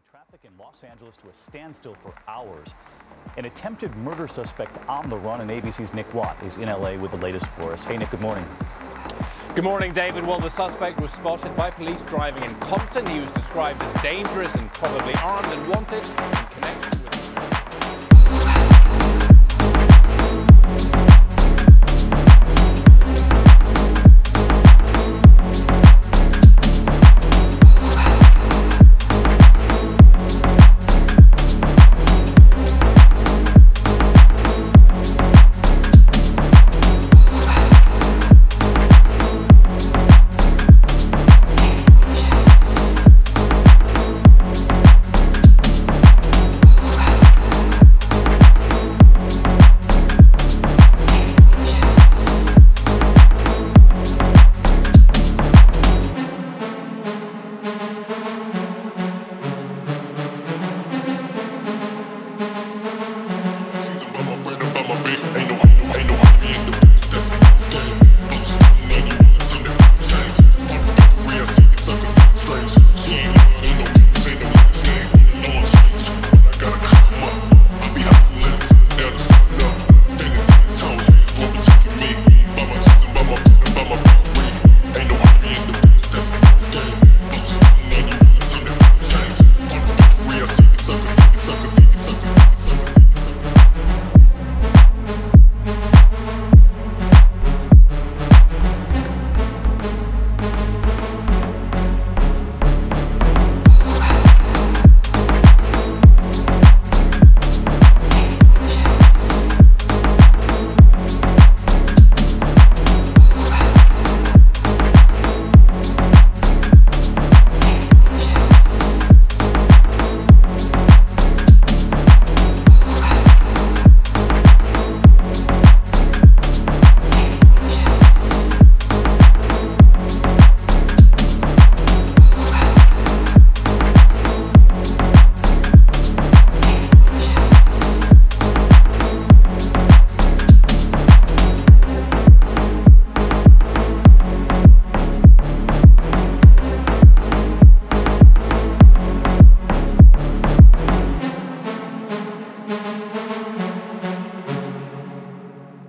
Traffic in Los Angeles to a standstill for hours. An attempted murder suspect on the run, and ABC's Nick Watt is in LA with the latest for us. Hey, Nick, good morning. Good morning, David. Well, the suspect was spotted by police driving in Compton. He was described as dangerous and probably armed and wanted in connection